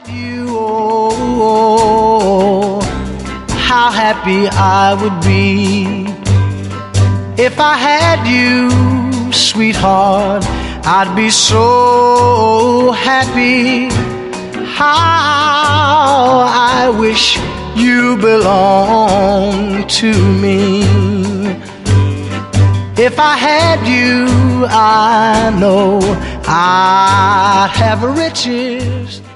You, oh, how happy I would be if I had you, sweetheart. I'd be so happy. How I wish you belonged to me. If I had you, I know I'd have riches